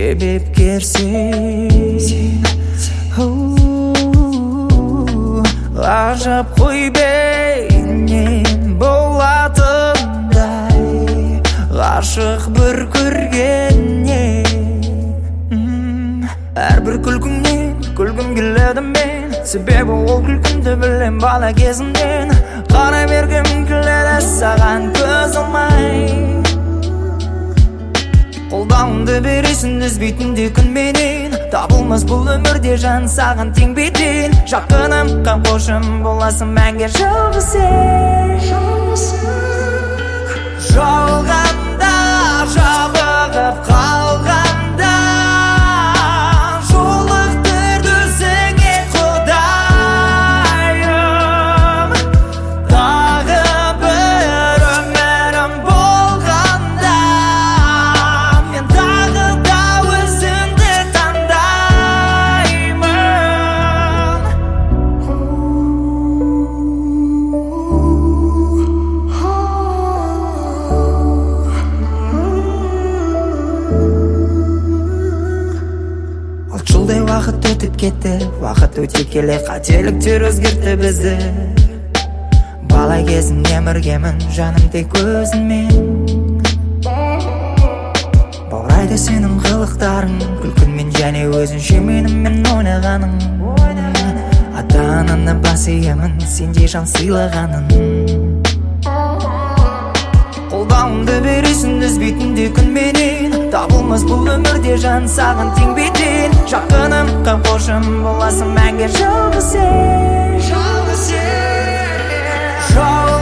себепкерсің. Ғажап қой бейнең болатындай, ғашық бір көргеннен. Әрбір күлкіңнен күлгім келеді мен, себебі ол күлкімді білем бала кезімнен. Қарай бергім келеді саған көз алмай, қолдауыңды бересің үзбейтіндей күнменен. Табылмас бұл өмірде жан саған тең бетен. Жақыным, қамқоршым боласың мәңгі жалғыз сен. Жалғанда, жабығып қалғанда, жолықтырды өзіңе Құдайым. Тағы бір өмірім болғанда, мен тағы да өзіңді таңдаймын. Алты жылдай уақыт өтіп кетті, уақыт өте келе қателіктер өзгертті бізді. Бала кезімнен біргемін, жаным тек көзіңмен. Баурайды сенің қылықтарың, күлкіңмен және өзінше менімен ойнағаның. Ата-ананы бас иемін, сендей жан сыйлағаның. Қолдауыңды бересің үзбейтіндей күнменен. Табылмас бұл өмірде жан саған тең бетен. Жақыным, қамқоршым боласың мәңгі жалғыз сен.